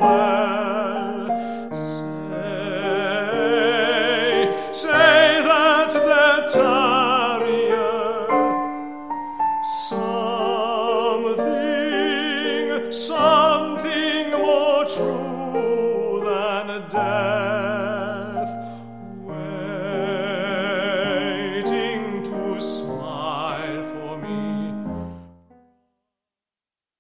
well. Say that there tarrieth something more true than death.